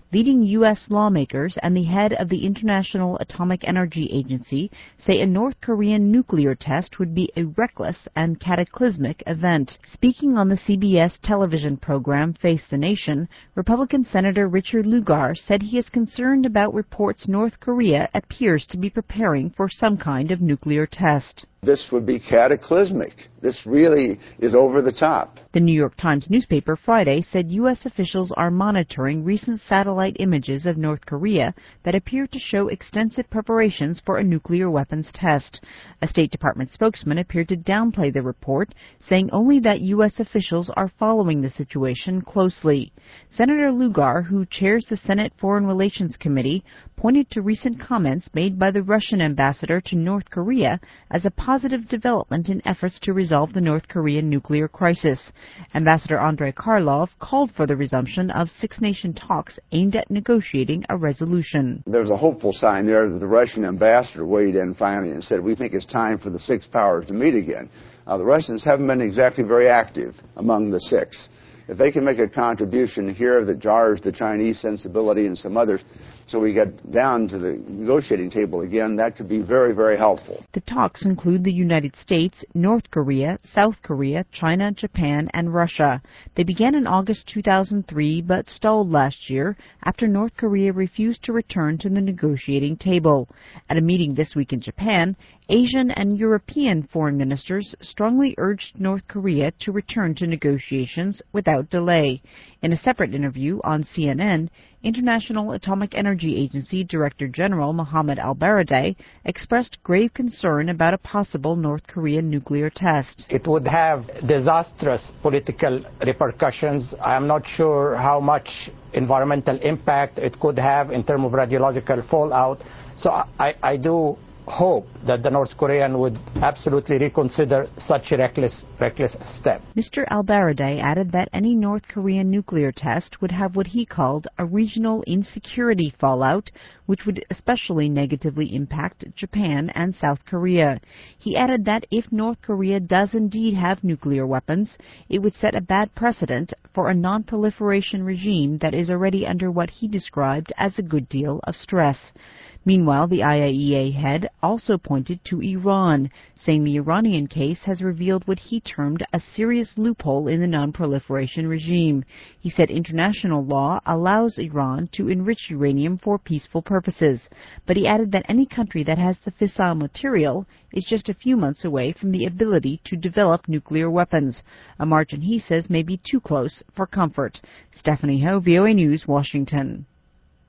Leading U.S. lawmakers and the head of the International Atomic Energy Agency say a North Korean nuclear test would be a reckless and cataclysmic event. Speaking on the CBS television program Face the Nation, Republican Senator Richard Lugar said he is concerned about reports North Korea appears to be preparing for some kind of nuclear test. This would be cataclysmic. This really is over the top. The New York Times newspaper Friday said U.S. officials are monitoring recent satellite images of North Korea that appear to show extensive preparations for a nuclear weapons test. A State Department spokesman appeared to downplay the report, saying only that U.S. officials are following the situation closely. Senator Lugar, who chairs the Senate Foreign Relations Committee, pointed to recent comments made by the Russian ambassador to North Korea as a positive development in efforts to resolve the North Korean nuclear crisis. Ambassador Andrei Karlov called for the resumption of six-nation talks aimed at negotiating a resolution. There's a hopeful sign there that the Russian ambassador weighed in finally and said, we think it's time for the six powers to meet again. The Russians haven't been exactly very active among the six. If they can make a contribution here that jars the Chinese sensibility and some others, so we get down to the negotiating table again, that could be very, very helpful. The talks include the United States, North Korea, South Korea, China, Japan, and Russia. They began in August 2003 but stalled last year after North Korea refused to return to the negotiating table. At a meeting this week in Japan, Asian and European foreign ministers strongly urged North Korea to return to negotiations without delay. In a separate interview on CNN, International Atomic Energy Agency Director General Mohammad Al-Baradei expressed grave concern about a possible North Korean nuclear test. It would have disastrous political repercussions. I am not sure how much environmental impact it could have in terms of radiological fallout. So I do hope that the North Korean would absolutely reconsider such a reckless step. Mr. Al-Baradei added that any North Korean nuclear test would have what he called a regional insecurity fallout, which would especially negatively impact Japan and South Korea. He added that if North Korea does indeed have nuclear weapons, it would set a bad precedent for a non-proliferation regime that is already under what he described as a good deal of stress. Meanwhile, the IAEA head also pointed to Iran, saying the Iranian case has revealed what he termed a serious loophole in the non-proliferation regime. He said international law allows Iran to enrich uranium for peaceful purposes, but he added that any country that has the fissile material is just a few months away from the ability to develop nuclear weapons, a margin he says may be too close for comfort. Stephanie Ho, VOA News, Washington.